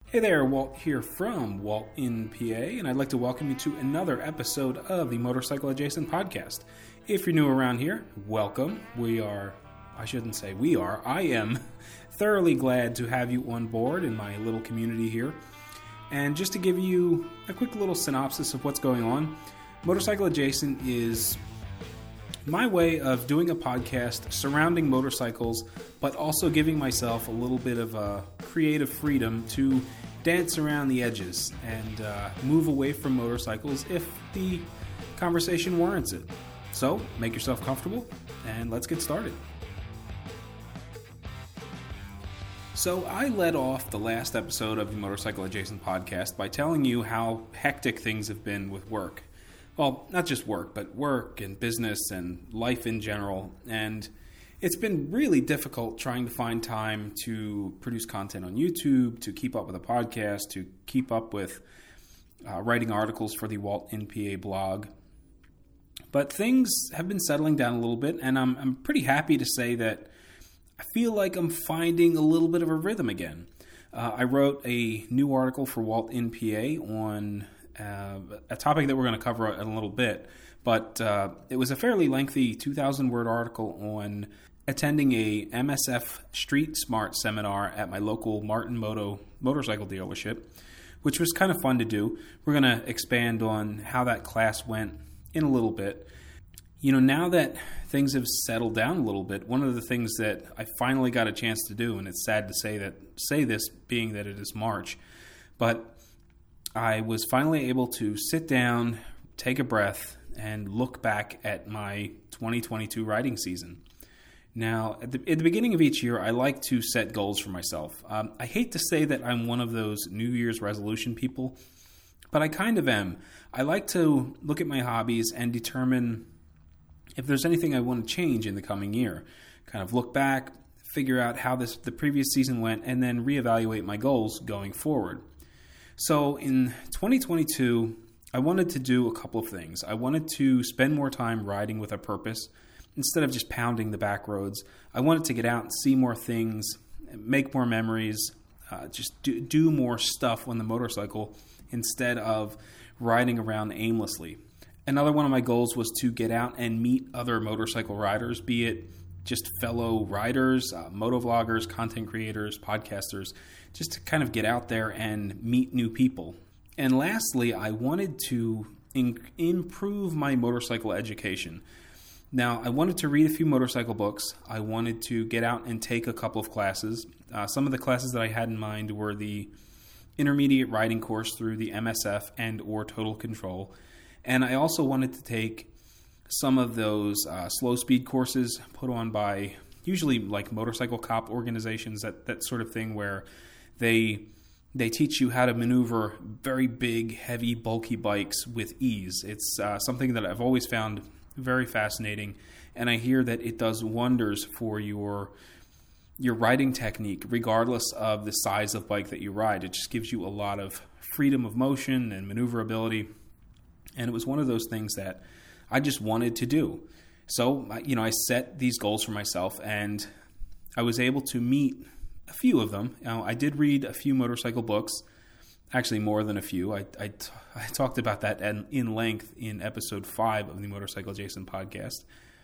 Hey there, Walt here from Walt in PA, and I'd like to welcome you to another episode of the Motorcycle Adjacent Podcast. If you're new around here, welcome. I am thoroughly glad to have you on board in my little community here. And just to give you a quick little synopsis of what's going on, Motorcycle Adjacent is my way of doing a podcast surrounding motorcycles, but also giving myself a little bit of creative freedom to dance around the edges and move away from motorcycles if the conversation warrants it. So, make yourself comfortable, and let's get started. So, I led off the last episode of the Motorcycle Adjacent Podcast by telling you how hectic things have been with work. Well, not just work, but work and business and life in general. And it's been really difficult trying to find time to produce content on YouTube, to keep up with a podcast, to keep up with writing articles for the Walt in PA blog. But things have been settling down a little bit, and I'm pretty happy to say that I feel like I'm finding a little bit of a rhythm again. I wrote a new article for Walt in PA on a topic that we're going to cover in a little bit, but it was a fairly lengthy 2,000-word article on attending a MSF Street Smart seminar at my local Martin Moto motorcycle dealership, which was kind of fun to do. We're going to expand on how that class went in a little bit. You know, now that things have settled down a little bit, one of the things that I finally got a chance to do, and it's sad to say this being that it is March, but I was finally able to sit down, take a breath, and look back at my 2022 riding season. Now, at the beginning of each year, I like to set goals for myself. I hate to say that I'm one of those New Year's resolution people, but I kind of am. I like to look at my hobbies and determine if there's anything I want to change in the coming year. Kind of look back, figure out how the previous season went, and then reevaluate my goals going forward. So in 2022, I wanted to do a couple of things. I wanted to spend more time riding with a purpose instead of just pounding the back roads. I wanted to get out and see more things, make more memories, just do more stuff on the motorcycle instead of riding around aimlessly. Another one of my goals was to get out and meet other motorcycle riders, be it just fellow riders, motovloggers, content creators, podcasters, just to kind of get out there and meet new people. And lastly, I wanted to improve my motorcycle education. Now, I wanted to read a few motorcycle books. I wanted to get out and take a couple of classes. Some of the classes that I had in mind were the intermediate riding course through the MSF and or Total Control. And I also wanted to take some of those slow speed courses put on by usually like motorcycle cop organizations, that sort of thing where they teach you how to maneuver very big, heavy, bulky bikes with ease. It's something that I've always found very fascinating, and I hear that it does wonders for your riding technique, regardless of the size of bike that you ride. It just gives you a lot of freedom of motion and maneuverability, and it was one of those things that I just wanted to do. So, I set these goals for myself, and I was able to meet a few of them. Now, I did read a few motorcycle books, actually more than a few. I talked about that in length in episode 5 of the Motorcycle Adjacent Podcast.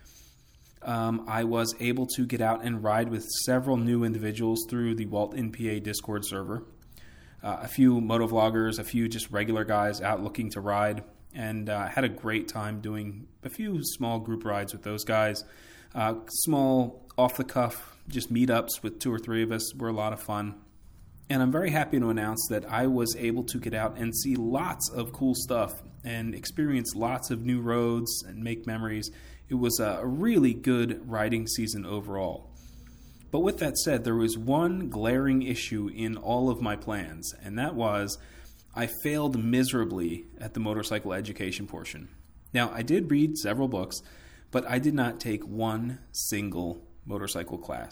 I was able to get out and ride with several new individuals through the Walt in PA Discord server. A few motovloggers, a few just regular guys out looking to ride, and had a great time doing a few small group rides with those guys. Small, off-the-cuff, just meetups with 2 or 3 of us were a lot of fun. And I'm very happy to announce that I was able to get out and see lots of cool stuff and experience lots of new roads and make memories. It was a really good riding season overall. But with that said, there was one glaring issue in all of my plans, and that was I failed miserably at the motorcycle education portion. Now, I did read several books, but I did not take one single motorcycle class.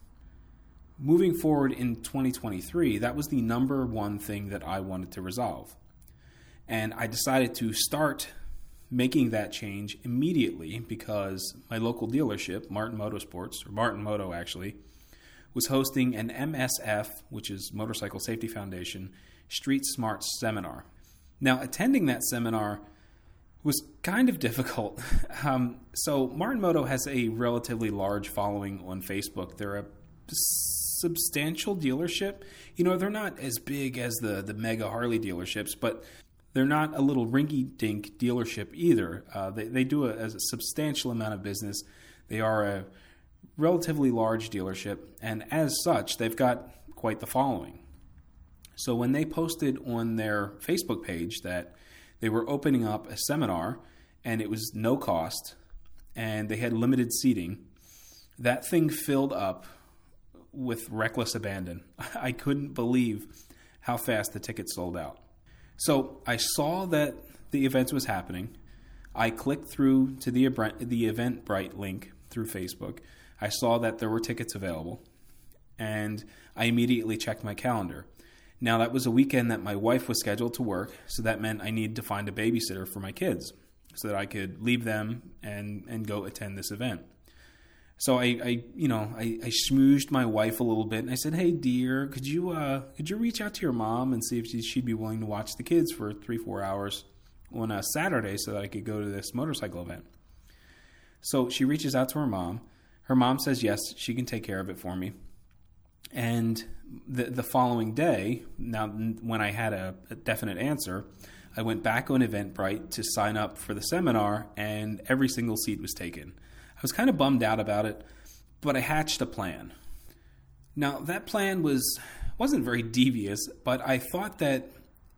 Moving forward in 2023, that was the number one thing that I wanted to resolve. And I decided to start making that change immediately because my local dealership, Martin Motorsports, or Martin Moto actually, was hosting an MSF, which is Motorcycle Safety Foundation, Street Smarts seminar. Now, attending that seminar was kind of difficult. So Martin Moto has a relatively large following on Facebook. They're a substantial dealership. They're not as big as the mega Harley dealerships, but they're not a little rinky-dink dealership either. They do a substantial amount of business. They are a relatively large dealership, and as such, they've got quite the following. So when they posted on their Facebook page that they were opening up a seminar and it was no cost and they had limited seating, that thing filled up with reckless abandon. I couldn't believe how fast the tickets sold out. So I saw that the event was happening. I clicked through to the Eventbrite link through Facebook. I saw that there were tickets available, and I immediately checked my calendar. Now, that was a weekend that my wife was scheduled to work, so that meant I needed to find a babysitter for my kids so that I could leave them and go attend this event. So I schmoozed my wife a little bit, and I said, "Hey, dear, could you reach out to your mom and see if she'd be willing to watch the kids for 3-4 hours on a Saturday so that I could go to this motorcycle event?" So she reaches out to her mom. Her mom says yes, she can take care of it for me. And the following day, now when I had a definite answer, I went back on Eventbrite to sign up for the seminar, and every single seat was taken. I was kind of bummed out about it, but I hatched a plan. Now, that plan wasn't very devious, but I thought that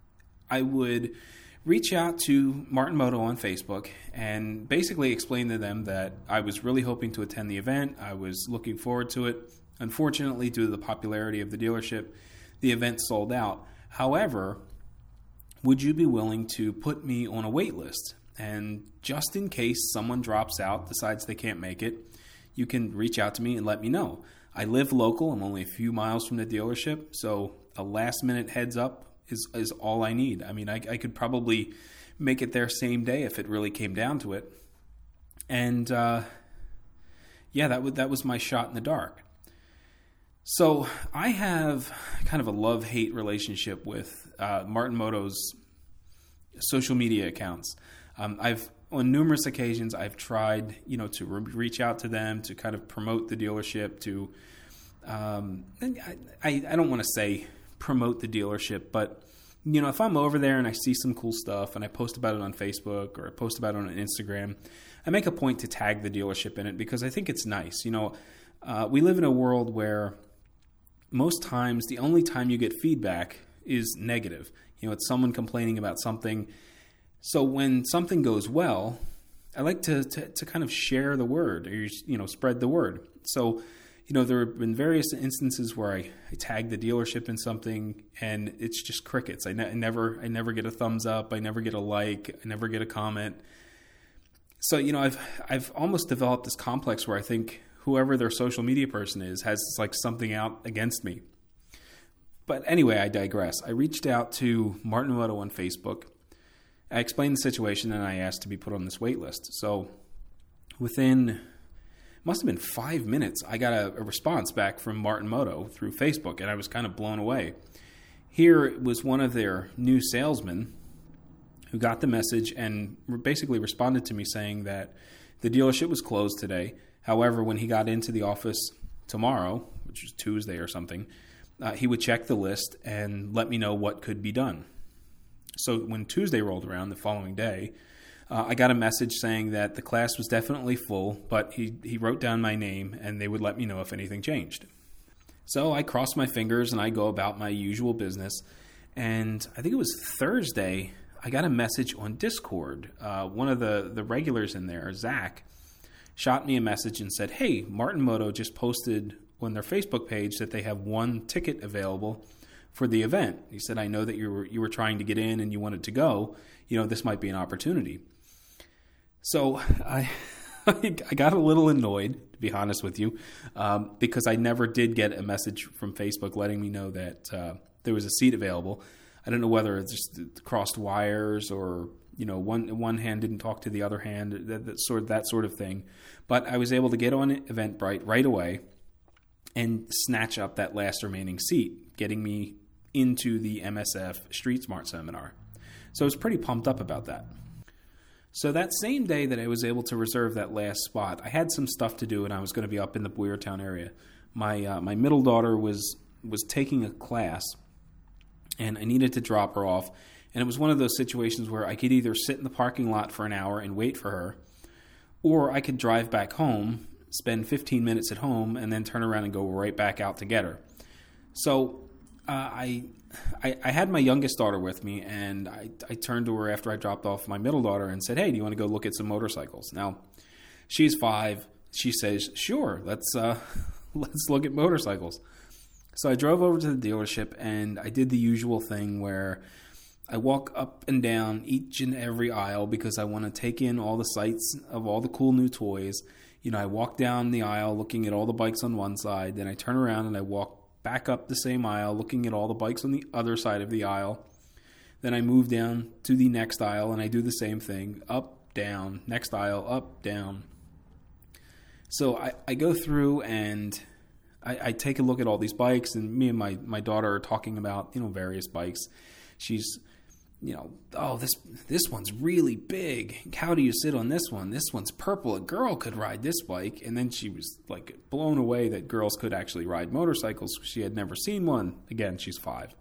I would reach out to Martin Moto on Facebook and basically explain to them that I was really hoping to attend the event. I was looking forward to it. Unfortunately, due to the popularity of the dealership, the event sold out. However, would you be willing to put me on a wait list? And just in case someone drops out, decides they can't make it, you can reach out to me and let me know. I live local. I'm only a few miles from the dealership, so a last-minute heads up is all I need. I mean, I could probably make it there same day if it really came down to it. And that was my shot in the dark. So I have kind of a love-hate relationship with Martin Moto's social media accounts. On numerous occasions, I've tried, to reach out to them, to kind of promote the dealership, to, I don't want to say promote the dealership, but, if I'm over there and I see some cool stuff and I post about it on Facebook or I post about it on Instagram, I make a point to tag the dealership in it because I think it's nice. We live in a world where most times the only time you get feedback is negative. It's someone complaining about something. So when something goes well, I like to kind of share the word or, spread the word. So, there have been various instances where I tag the dealership in something and it's just crickets. I never get a thumbs up. I never get a like. I never get a comment. So, I've almost developed this complex where I think whoever their social media person is has like something out against me. But anyway, I digress. I reached out to Martin Moto on Facebook. I explained the situation and I asked to be put on this wait list. So within, must have been 5 minutes, I got a response back from Martin Moto through Facebook, and I was kind of blown away. Here it was one of their new salesmen who got the message and basically responded to me saying that the dealership was closed today. However, when he got into the office tomorrow, which was Tuesday or something, he would check the list and let me know what could be done. So when Tuesday rolled around, the following day, I got a message saying that the class was definitely full, but he wrote down my name and they would let me know if anything changed. So I crossed my fingers and I go about my usual business. And I think it was Thursday, I got a message on Discord. One of the regulars in there, Zach, shot me a message and said, "Hey, Martin Moto just posted on their Facebook page that they have one ticket available for the event." He said, "I know that you were trying to get in and you wanted to go. This might be an opportunity." So I got a little annoyed, to be honest with you, because I never did get a message from Facebook letting me know that there was a seat available. I don't know whether it's just crossed wires or one hand didn't talk to the other hand, that sort of thing. But I was able to get on Eventbrite right away. and snatch up that last remaining seat, getting me into the MSF Street Smart seminar. So I was pretty pumped up about that. So that same day that I was able to reserve that last spot, I had some stuff to do, and I was going to be up in the Boyertown area. My middle daughter was taking a class, and I needed to drop her off. And it was one of those situations where I could either sit in the parking lot for an hour and wait for her, or I could drive back home, spend 15 minutes at home, and then turn around and go right back out to get her. So I had my youngest daughter with me, and I turned to her after I dropped off my middle daughter and said, "Hey, do you want to go look at some motorcycles?" Now, she's 5. She says, "Sure, let's look at motorcycles." So I drove over to the dealership, and I did the usual thing where I walk up and down each and every aisle because I want to take in all the sights of all the cool new toys. I walk down the aisle looking at all the bikes on one side, then I turn around and I walk back up the same aisle looking at all the bikes on the other side of the aisle. Then I move down to the next aisle and I do the same thing, up, down, next aisle, up, down. So I go through and I take a look at all these bikes, and me and my daughter are talking about, various bikes. She's, "Oh, this one's really big. How do you sit on this one? This one's purple. A girl could ride this bike." And then she was like blown away that girls could actually ride motorcycles. She had never seen one. Again, she's 5.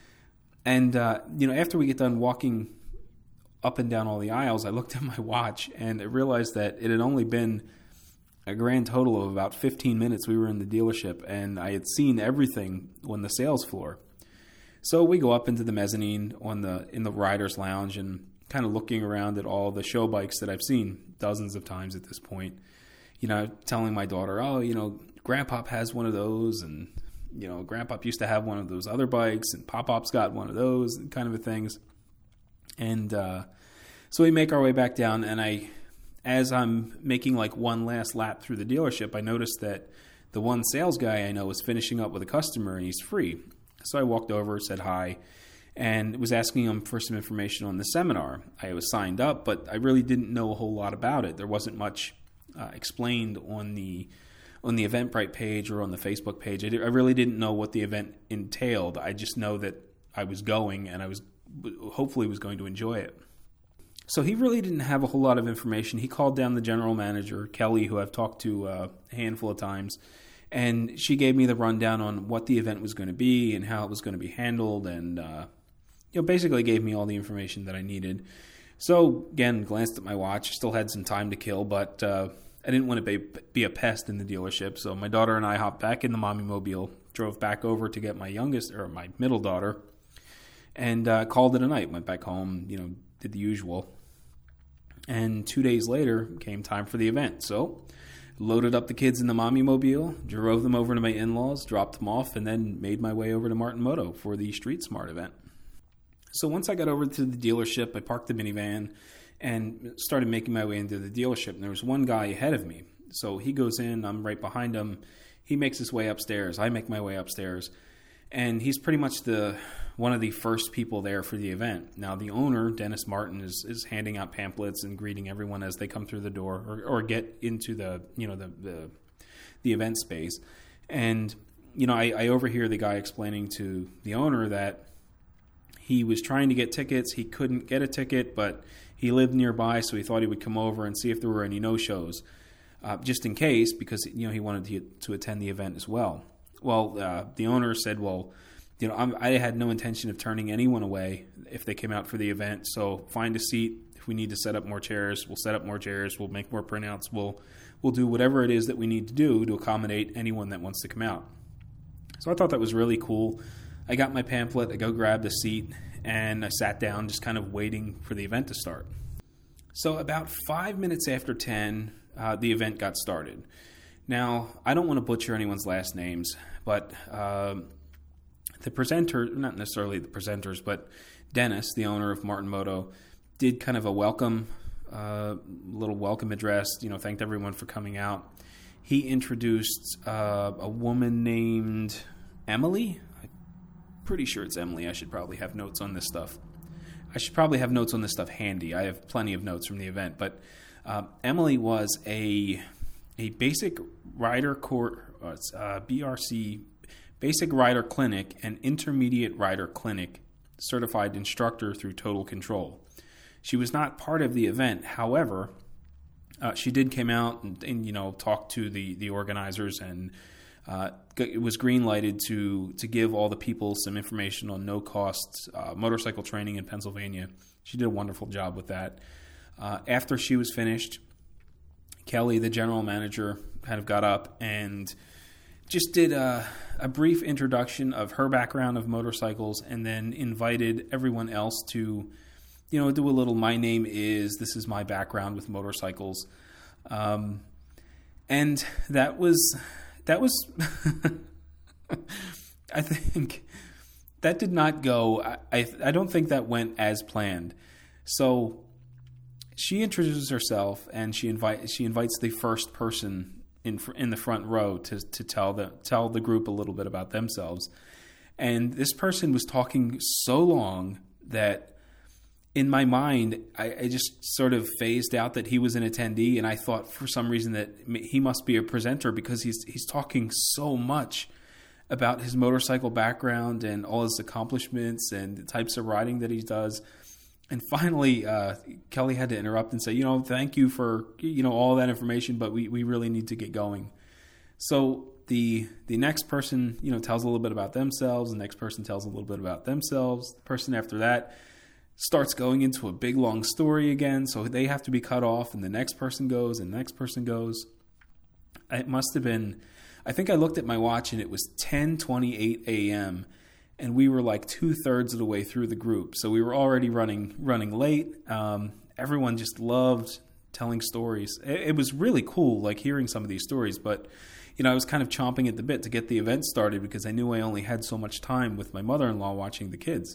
And, after we get done walking up and down all the aisles, I looked at my watch and I realized that it had only been a grand total of about 15 minutes we were in the dealership, and I had seen everything on the sales floor. So we go up into the mezzanine in the rider's lounge and kind of looking around at all the show bikes that I've seen dozens of times at this point. Telling my daughter, "Oh, Grandpop has one of those, and Grandpop used to have one of those other bikes, and Pop-Pop's got one of those," and kind of things. And so we make our way back down, and as I'm making like one last lap through the dealership, I noticed that the one sales guy I know was finishing up with a customer, and he's free. So I walked over, said hi, and was asking him for some information on the seminar. I was signed up, but I really didn't know a whole lot about it. There wasn't much explained on the Eventbrite page or on the Facebook page. I really didn't know what the event entailed. I just know that I was going, and I was hopefully was going to enjoy it. So he really didn't have a whole lot of information. He called down the general manager, Kelly, who I've talked to a handful of times, and she gave me the rundown on what the event was going to be and how it was going to be handled, and basically gave me all the information that I needed. So again, glanced at my watch, still had some time to kill, but I didn't want to be a pest in the dealership. So my daughter and I hopped back in the mommy mobile, drove back over to get my middle daughter, and called it a night. Went back home, did the usual. And 2 days later came time for the event. So loaded up the kids in the mommy mobile, drove them over to my in-laws, dropped them off, and then made my way over to Martin Moto for the Street Smart event. So once I got over to the dealership, I parked the minivan and started making my way into the dealership. And there was one guy ahead of me. So he goes in, I'm right behind him. He makes his way upstairs. I make my way upstairs. And he's pretty much one of the first people there for the event. Now, the owner, Dennis Martin, is handing out pamphlets and greeting everyone as they come through the door or get into the event space. And, I overhear the guy explaining to the owner that he was trying to get tickets. He couldn't get a ticket, but he lived nearby, so he thought he would come over and see if there were any no-shows, just in case, because, he wanted to attend the event as well. Well, the owner said, I had no intention of turning anyone away if they came out for the event. So find a seat. If we need to set up more chairs, we'll set up more chairs. We'll make more printouts. We'll do whatever it is that we need to do to accommodate anyone that wants to come out. So I thought that was really cool. I got my pamphlet. I go grabbed a seat, and I sat down just kind of waiting for the event to start. So about 5 minutes after 10, the event got started. Now, I don't want to butcher anyone's last names, but the presenter, not necessarily the presenters, but Dennis, the owner of Martin Moto, did kind of a little welcome address, thanked everyone for coming out. He introduced a woman named Emily. I'm pretty sure it's Emily. I should probably have notes on this stuff. Handy. I have plenty of notes from the event, but Emily was a basic rider BRC, Basic Rider Clinic and Intermediate Rider Clinic certified instructor through Total Control. She was not part of the event. However, she did come out and talk to the organizers, and it was green lighted to give all the people some information on no cost motorcycle training in Pennsylvania. She did a wonderful job with that. After she was finished, Kelly, the general manager, kind of got up and just did a brief introduction of her background of motorcycles, and then invited everyone else to do a little "my name is, this is my background with motorcycles," and that was I think that did not go. I don't think that went as planned. So she introduces herself, and she invites the first person in the front row to tell the group a little bit about themselves. And this person was talking so long that in my mind, I just sort of phased out that he was an attendee, and I thought for some reason that he must be a presenter because he's talking so much about his motorcycle background and all his accomplishments and the types of riding that he does. And finally, Kelly had to interrupt and say, thank you for all that information, but we really need to get going. So the next person tells a little bit about themselves. The next person tells a little bit about themselves. The person after that starts going into a big long story again, so they have to be cut off, and the next person goes, and the next person goes. It must have been, I think I looked at my watch, and it was 10:28 a.m., and we were like 2/3 of the way through the group, so we were already running late. Everyone just loved telling stories. It was really cool, like hearing some of these stories, but I was kind of chomping at the bit to get the event started because I knew I only had so much time with my mother-in-law watching the kids.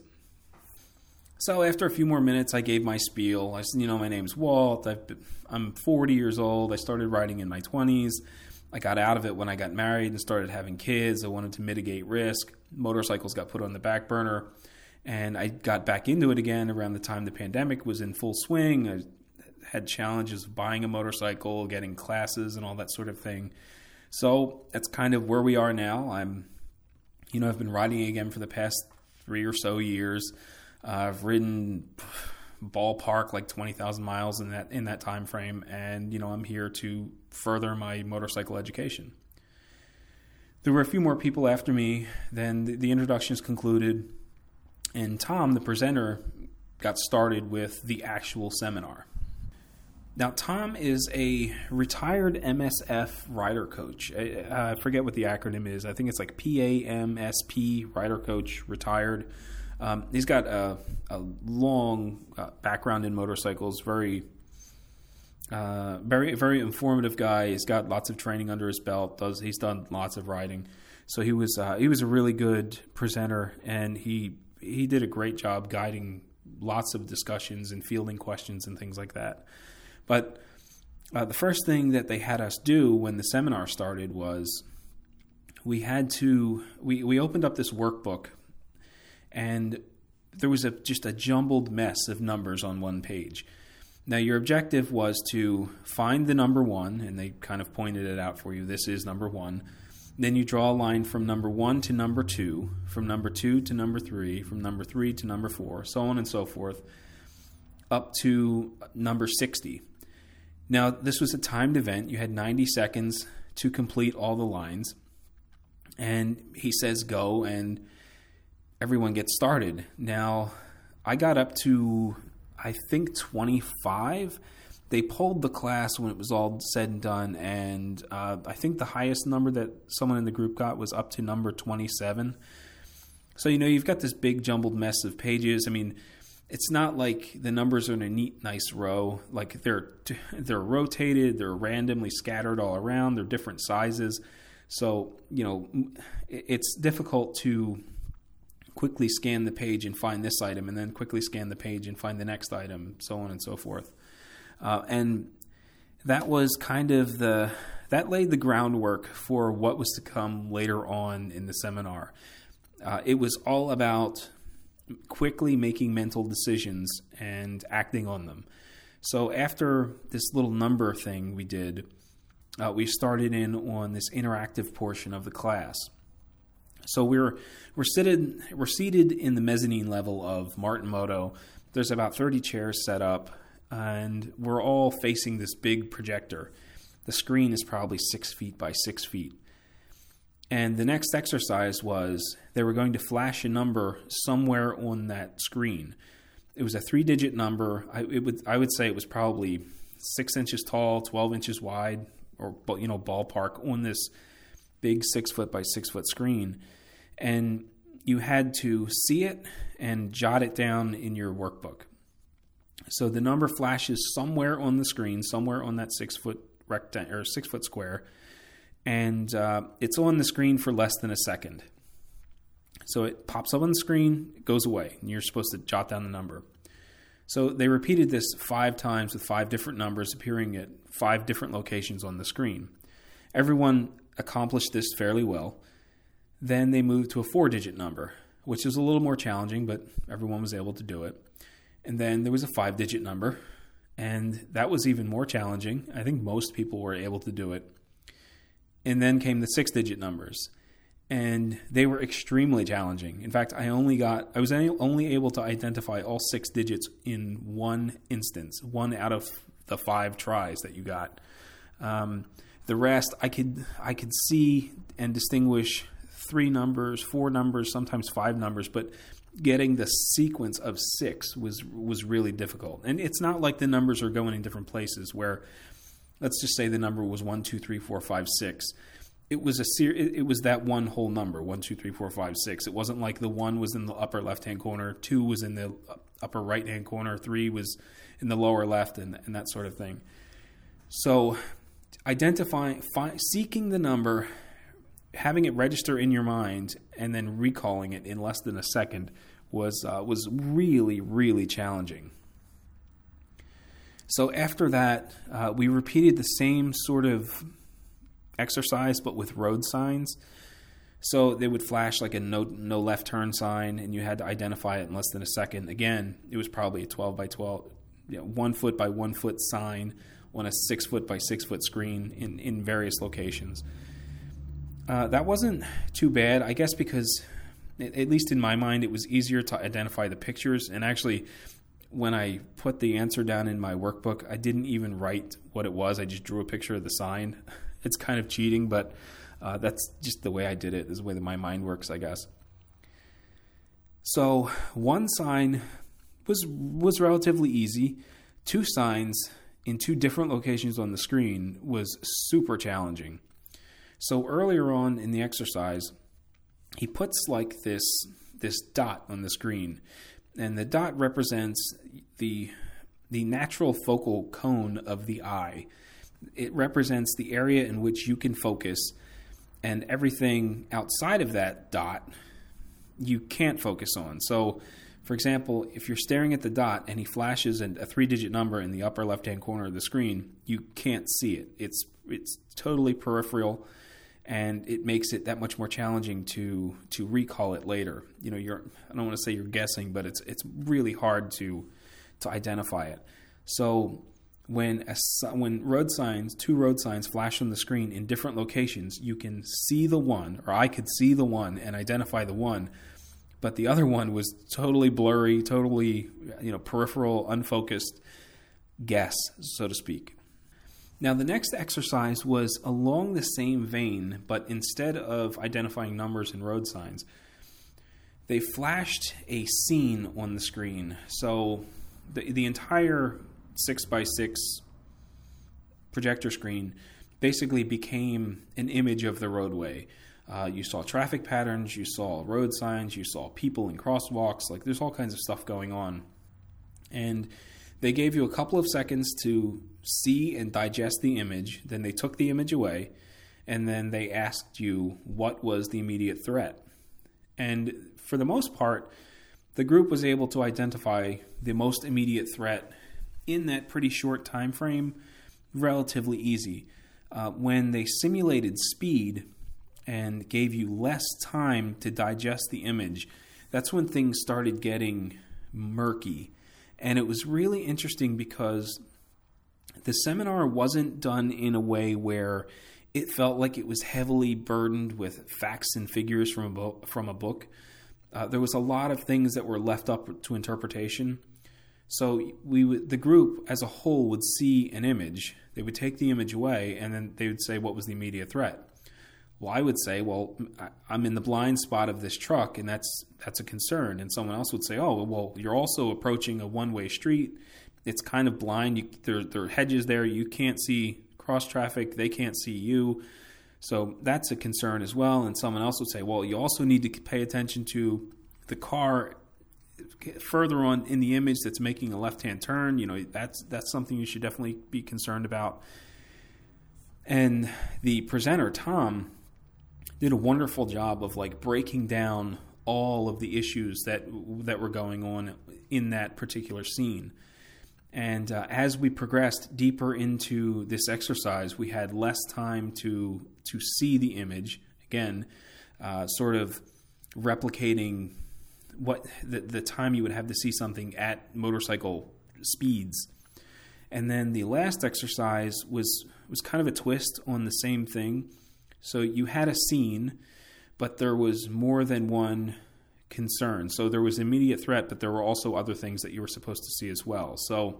So after a few more minutes, I gave my spiel. I said, my name's Walt. I'm 40 years old. I started riding in my 20s. I got out of it when I got married and started having kids. I wanted to mitigate risk. Motorcycles got put on the back burner, and I got back into it again around the time the pandemic was in full swing. I had challenges of buying a motorcycle, getting classes, and all that sort of thing. So that's kind of where we are now. I've been riding again for the past 3 or so years. I've ridden ballpark like 20,000 miles in that time frame, and I'm here to further my motorcycle education. There were a few more people after me. Then the introductions concluded, and Tom, the presenter, got started with the actual seminar. Now, Tom is a retired MSF rider coach. I forget what the acronym is. I think it's like PAMSP, rider coach, retired. He's got a long background in motorcycles, very very informative guy. He's got lots of training under his belt. He's done lots of riding, so he was a really good presenter, and he did a great job guiding lots of discussions and fielding questions and things like that. But the first thing that they had us do when the seminar started was we opened up this workbook. And there was just a jumbled mess of numbers on one page. Now, your objective was to find the number 1, and they kind of pointed it out for you. This is number 1. Then you draw a line from number 1 to number 2, from number 2 to number 3, from number 3 to number 4, so on and so forth, up to number 60. Now, this was a timed event. You had 90 seconds to complete all the lines. And he says go, and everyone gets started. Now, I got up to, I think, 25. They pulled the class when it was all said and done, and I think the highest number that someone in the group got was up to number 27. So, you've got this big jumbled mess of pages. I mean, it's not like the numbers are in a neat, nice row. Like, they're rotated, they're randomly scattered all around, they're different sizes. So, it's difficult to quickly scan the page and find this item, and then quickly scan the page and find the next item, so on and so forth. And that was kind of that laid the groundwork for what was to come later on in the seminar. It was all about quickly making mental decisions and acting on them. So after this little number thing we did, we started in on this interactive portion of the class. So we're seated in the mezzanine level of Martin Moto. There's about 30 chairs set up, and we're all facing this big projector. The screen is probably 6 feet by 6 feet. And the next exercise was they were going to flash a number somewhere on that screen. It was a 3-digit number. I would say it was probably 6 inches tall, 12 inches wide, or ballpark on this big 6 foot by 6 foot screen. And you had to see it and jot it down in your workbook. So the number flashes somewhere on the screen, somewhere on that 6 foot rectangle or 6 foot square, and it's on the screen for less than a second. So it pops up on the screen, it goes away, and you're supposed to jot down the number. So they repeated this 5 times with 5 different numbers appearing at 5 different locations on the screen. Everyone accomplished this fairly well. Then they moved to a 4-digit number, which is a little more challenging, but everyone was able to do it. And then there was a 5-digit number, and that was even more challenging. I think most people were able to do it. And then came the 6-digit numbers, and they were extremely challenging. In fact, I was only able to identify all 6 digits in one instance, 1 out of the 5 tries that you got. The rest, I could see and distinguish 3 numbers, 4 numbers, sometimes 5 numbers, but getting the sequence of 6 was really difficult. And it's not like the numbers are going in different places where, let's just say the number was 1, 2, 3, 4, 5, 6. It was it was that one whole number, 1, 2, 3, 4, 5, 6. It wasn't like the 1 was in the upper left-hand corner, 2 was in the upper right-hand corner, 3 was in the lower left, and that sort of thing. So seeking the number, having it register in your mind, and then recalling it in less than a second was really, really challenging. So after that, we repeated the same sort of exercise, but with road signs. So they would flash like a no left turn sign, and you had to identify it in less than a second. Again, it was probably a 12 by 12, 1 foot by 1 foot sign on a 6 foot by 6 foot screen in various locations. That wasn't too bad, I guess, because at least in my mind, it was easier to identify the pictures. And actually, when I put the answer down in my workbook, I didn't even write what it was. I just drew a picture of the sign. It's kind of cheating, but that's just the way I did it. This is the way that my mind works, I guess. So 1 sign was relatively easy. 2 signs in 2 different locations on the screen was super challenging. So earlier on in the exercise, he puts like this dot on the screen, and the dot represents the natural focal cone of the eye. It represents the area in which you can focus, and everything outside of that dot you can't focus on. So, for example, if you're staring at the dot and he flashes a 3-digit number in the upper left-hand corner of the screen, you can't see it. It's totally peripheral, and it makes it that much more challenging to recall it later. I don't want to say you're guessing, but it's really hard to identify it. So when 2 road signs flash on the screen in different locations, you can see the one, or I could see the one and identify the one, but the other one was totally blurry, totally peripheral, unfocused guess, so to speak. Now, the next exercise was along the same vein, but instead of identifying numbers and road signs, they flashed a scene on the screen. So the entire 6 by 6 projector screen basically became an image of the roadway. You saw traffic patterns, you saw road signs, you saw people in crosswalks. Like, there's all kinds of stuff going on. And they gave you a couple of seconds to see and digest the image. Then they took the image away, and then they asked you what was the immediate threat. And for the most part, the group was able to identify the most immediate threat in that pretty short time frame relatively easy. When they simulated speed and gave you less time to digest the image, that's when things started getting murky. And it was really interesting because The seminar wasn't done in a way where it felt like it was heavily burdened with facts and figures from a book. There was a lot of things that were left up to interpretation. So the group as a whole would see an image. They would take the image away, and then they would say, what was the immediate threat? Well, I would say, well, I'm in the blind spot of this truck, and that's a concern. And someone else would say, oh, well, you're also approaching a one-way street. It's kind of blind. There are hedges there. You can't see cross traffic. They can't see you. So that's a concern as well. And someone else would say, well, you also need to pay attention to the car further on in the image that's making a left-hand turn. You know, that's something you should definitely be concerned about. And the presenter, Tom, did a wonderful job of like breaking down all of the issues that were going on in that particular scene. And as we progressed deeper into this exercise, we had less time to see the image. Again, sort of replicating what the time you would have to see something at motorcycle speeds. And then the last exercise was kind of a twist on the same thing. So you had a scene, but there was more than one concern. So there was immediate threat, but there were also other things that you were supposed to see as well. So,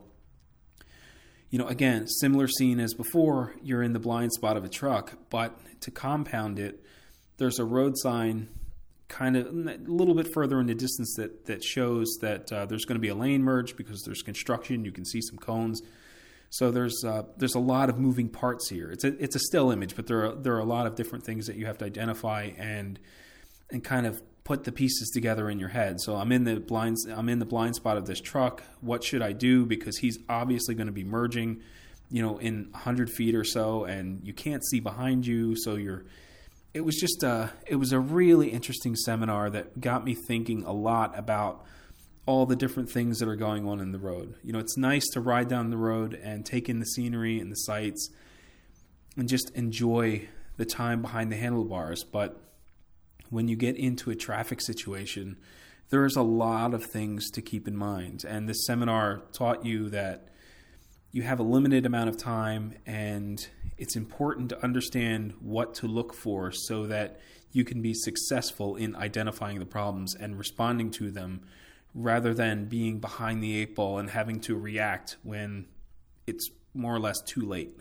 you know, again, similar scene as before, you're in the blind spot of a truck, but to compound it, there's a road sign kind of a little bit further in the distance that shows that there's going to be a lane merge because there's construction. You can see some cones. So there's a lot of moving parts here. It's a still image, but there are a lot of different things that you have to identify and kind of put the pieces together in your head. So I'm in the blind spot of this truck. What should I do? Because he's obviously going to be merging, you know, in 100 feet or so, and you can't see behind you. So it was a really interesting seminar that got me thinking a lot about all the different things that are going on in the road. You know, it's nice to ride down the road and take in the scenery and the sights and just enjoy the time behind the handlebars. But when you get into a traffic situation, there's a lot of things to keep in mind. And this seminar taught you that you have a limited amount of time, and it's important to understand what to look for so that you can be successful in identifying the problems and responding to them, rather than being behind the eight ball and having to react when it's more or less too late.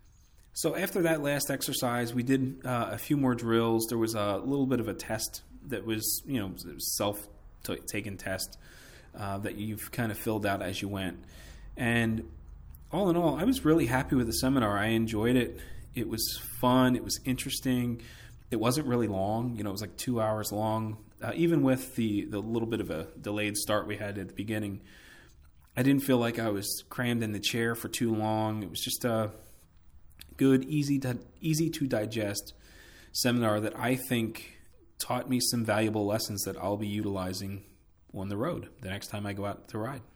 So after that last exercise, we did a few more drills. There was a little bit of a test that was, you know, self-taken test that you've kind of filled out as you went. And all in all, I was really happy with the seminar. I enjoyed it. It was fun. It was interesting. It wasn't really long. You know, it was like 2 hours long. Even with the little bit of a delayed start we had at the beginning, I didn't feel like I was crammed in the chair for too long. It was just a good, easy to digest seminar that I think taught me some valuable lessons that I'll be utilizing on the road the next time I go out to ride.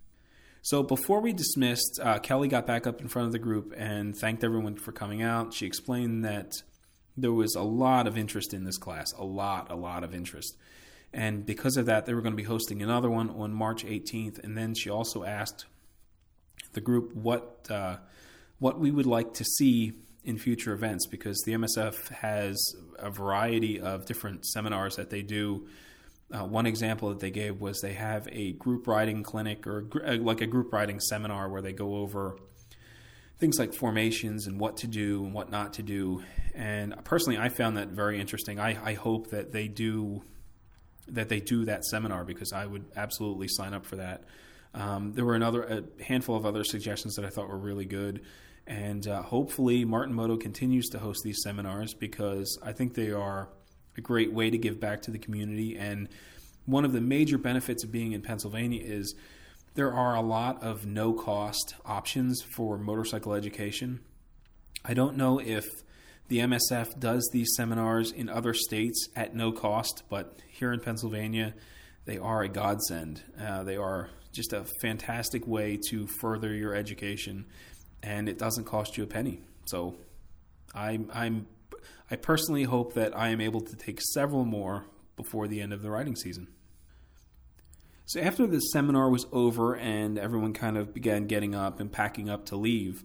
So before we dismissed, Kelly got back up in front of the group and thanked everyone for coming out. She explained that there was a lot of interest in this class, a lot of interest. And because of that, they were going to be hosting another one on March 18th. And then she also asked the group what we would like to see in future events, because the MSF has a variety of different seminars that they do. One example that they gave was they have a group riding clinic, or like a group riding seminar where they go over things like formations and what to do and what not to do. And personally, I found that very interesting. I hope that they do that seminar, because I would absolutely sign up for that. There were a handful of other suggestions that I thought were really good. And hopefully Martin Moto continues to host these seminars, because I think they are a great way to give back to the community. And one of the major benefits of being in Pennsylvania is there are a lot of no-cost options for motorcycle education. I don't know if the MSF does these seminars in other states at no cost, but here in Pennsylvania, they are a godsend. They are just a fantastic way to further your education, and it doesn't cost you a penny. So I personally hope that I am able to take several more before the end of the riding season. So after the seminar was over and everyone kind of began getting up and packing up to leave,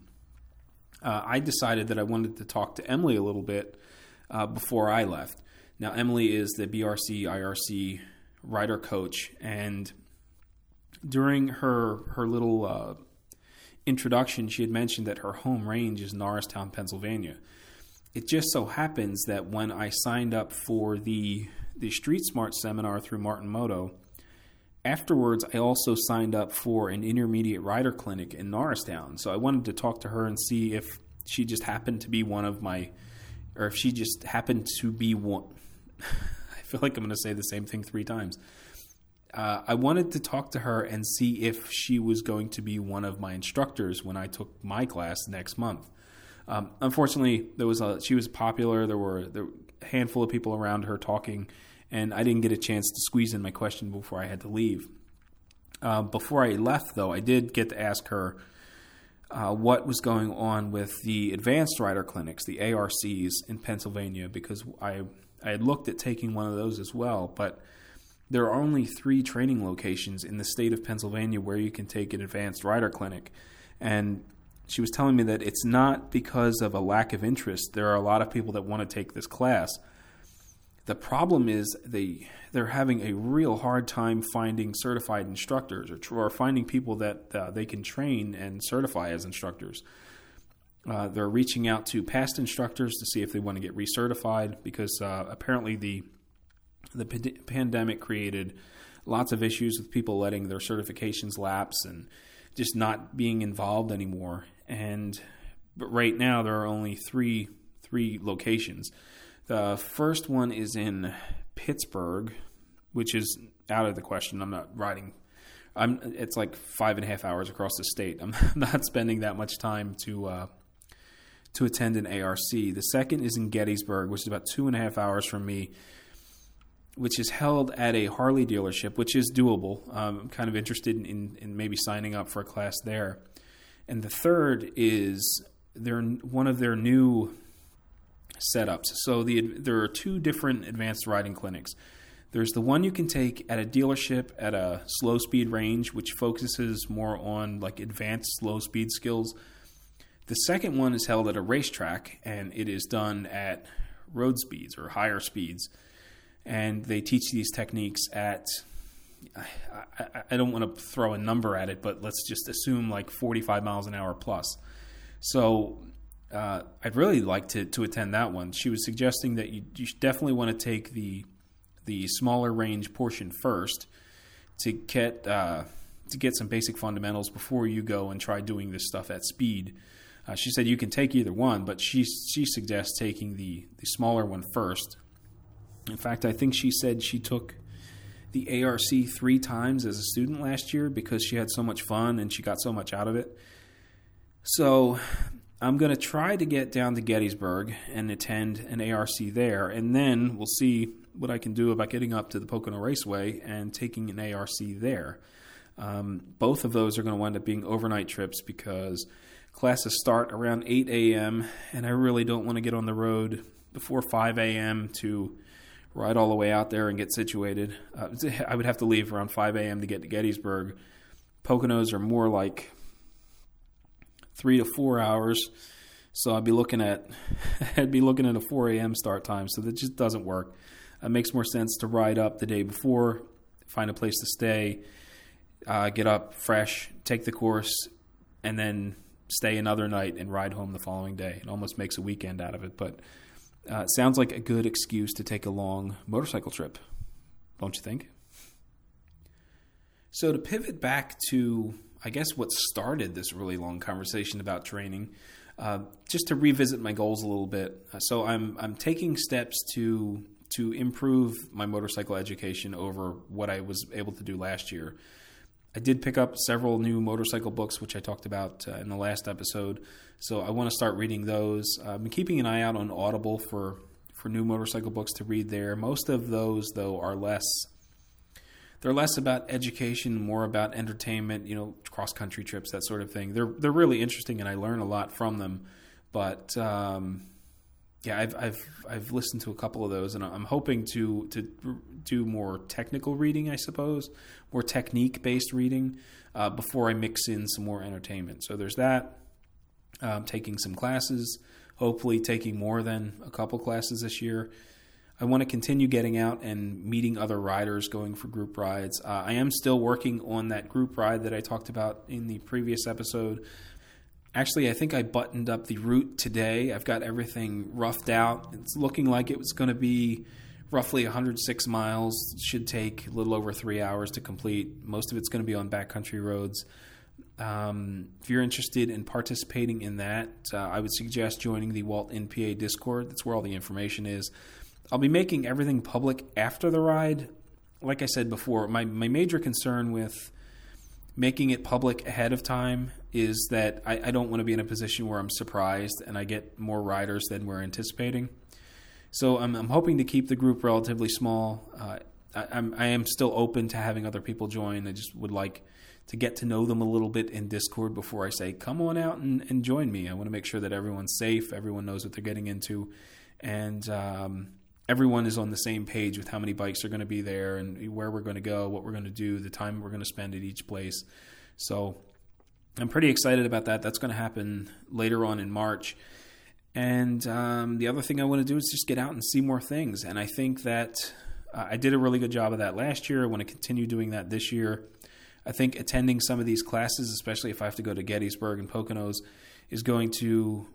I decided that I wanted to talk to Emily a little bit before I left. Now, Emily is the BRC IRC rider coach, and during her little introduction, she had mentioned that her home range is Norristown, Pennsylvania. It just so happens that when I signed up for the Street Smart seminar through Martin Moto, afterwards I also signed up for an intermediate rider clinic in Norristown. So I wanted to talk to her and see if she just happened to be one of my, or if she just happened to be one. I feel like I'm going to say the same thing 3 times. I wanted to talk to her and see if she was going to be one of my instructors when I took my class next month. Unfortunately, she was popular. There were a handful of people around her talking, and I didn't get a chance to squeeze in my question before I had to leave. Before I left, though, I did get to ask her what was going on with the advanced rider clinics, the ARCs in Pennsylvania, because I had looked at taking one of those as well, but there are only 3 training locations in the state of Pennsylvania where you can take an advanced rider clinic. And she was telling me that it's not because of a lack of interest. There are a lot of people that want to take this class. The problem is they're having a real hard time finding certified instructors or finding people that they can train and certify as instructors. They're reaching out to past instructors to see if they want to get recertified because apparently the pandemic created lots of issues with people letting their certifications lapse and just not being involved anymore. But right now there are only three locations. The first one is in Pittsburgh, which is out of the question. I'm not riding. It's like 5.5 hours across the state. I'm not spending that much time to attend an ARC. The second is in Gettysburg, which is about 2.5 hours from me, which is held at a Harley dealership, which is doable. I'm kind of interested in maybe signing up for a class there. And the third is one of their new setups. So there are 2 different advanced riding clinics. There's the one you can take at a dealership at a slow speed range, which focuses more on like advanced slow speed skills. The second one is held at a racetrack, and it is done at road speeds or higher speeds. And they teach these techniques at, I don't want to throw a number at it, but let's just assume like 45 miles an hour plus. So I'd really like to attend that one. She was suggesting that you definitely want to take the smaller range portion first to get some basic fundamentals before you go and try doing this stuff at speed. She said you can take either one, but she suggests taking the smaller one first. In fact, I think she said she took the ARC 3 times as a student last year because she had so much fun and she got so much out of it. So I'm going to try to get down to Gettysburg and attend an ARC there, and then we'll see what I can do about getting up to the Pocono Raceway and taking an ARC there. Both of those are going to wind up being overnight trips because classes start around 8 a.m., and I really don't want to get on the road before 5 a.m. to ride all the way out there and get situated. I would have to leave around 5 a.m. to get to Gettysburg. Poconos are more like 3 to 4 hours, so I'd be looking at a 4 a.m. start time. So that just doesn't work. It makes more sense to ride up the day before, find a place to stay, get up fresh, take the course, and then stay another night and ride home the following day. It almost makes a weekend out of it, but it sounds like a good excuse to take a long motorcycle trip, don't you think? So to pivot back to, I guess, what started this really long conversation about training, just to revisit my goals a little bit. So I'm taking steps to improve my motorcycle education over what I was able to do last year. I did pick up several new motorcycle books, which I talked about in the last episode. So I want to start reading those. I've been keeping an eye out on Audible for new motorcycle books to read there. Most of those, though, are less about education, more about entertainment, cross-country trips, that sort of thing. They're really interesting, and I learn a lot from them. But yeah, I've listened to a couple of those, and I'm hoping to do more technical reading, I suppose, more technique-based reading before I mix in some more entertainment. So there's that. Taking some classes, hopefully taking more than a couple classes this year. I want to continue getting out and meeting other riders, going for group rides. I am still working on that group ride that I talked about in the previous episode. Actually, I think I buttoned up the route today. I've got everything roughed out. It's looking like it was going to be roughly 106 miles. It should take a little over 3 hours to complete. Most of it's going to be on backcountry roads. If you're interested in participating in that, I would suggest joining the Walt NPA Discord. That's where all the information is. I'll be making everything public after the ride. Like I said before, my major concern with making it public ahead of time is that I don't want to be in a position where I'm surprised and I get more riders than we're anticipating. So I'm hoping to keep the group relatively small. I am still open to having other people join. I just would like to get to know them a little bit in Discord before I say, come on out and join me. I want to make sure that everyone's safe, everyone knows what they're getting into, and everyone is on the same page with how many bikes are going to be there and where we're going to go, what we're going to do, the time we're going to spend at each place. So I'm pretty excited about that. That's going to happen later on in March. And the other thing I want to do is just get out and see more things. And I think that I did a really good job of that last year. I want to continue doing that this year. I think attending some of these classes, especially if I have to go to Gettysburg and Poconos, is going to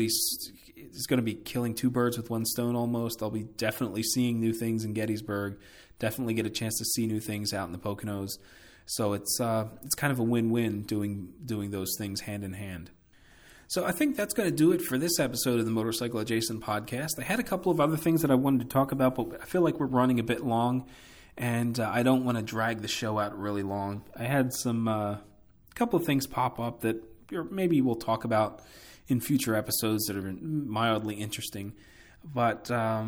be killing two birds with one stone almost. I'll be definitely seeing new things in Gettysburg, definitely get a chance to see new things out in the Poconos. So it's kind of a win-win doing those things hand in hand. So I think that's going to do it for this episode of the Motorcycle Adjacent podcast. I had a couple of other things that I wanted to talk about, but I feel like we're running a bit long, and I don't want to drag the show out really long. I had some couple of things pop up that maybe we'll talk about in future episodes that are mildly interesting. But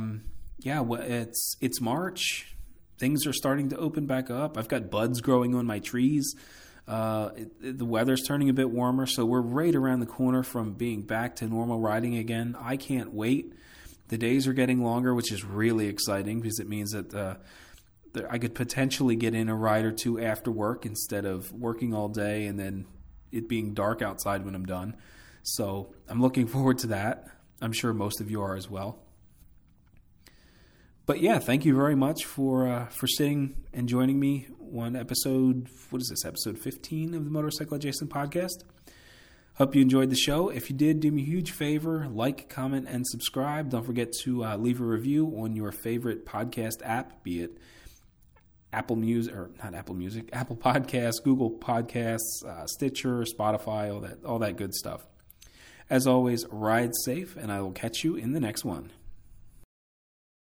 it's March. Things are starting to open back up. I've got buds growing on my trees. The weather's turning a bit warmer, so we're right around the corner from being back to normal riding again. I can't wait. The days are getting longer, which is really exciting because it means that I could potentially get in a ride or two after work instead of working all day and then it being dark outside when I'm done. So I'm looking forward to that. I'm sure most of you are as well. But yeah, thank you very much for sitting and joining me on episode 15 of the Motorcycle Adjacent podcast. Hope you enjoyed the show. If you did, do me a huge favor, like, comment, and subscribe. Don't forget to leave a review on your favorite podcast app, be it Apple Podcasts, Google Podcasts, Stitcher, Spotify, all that good stuff. As always, ride safe, and I will catch you in the next one.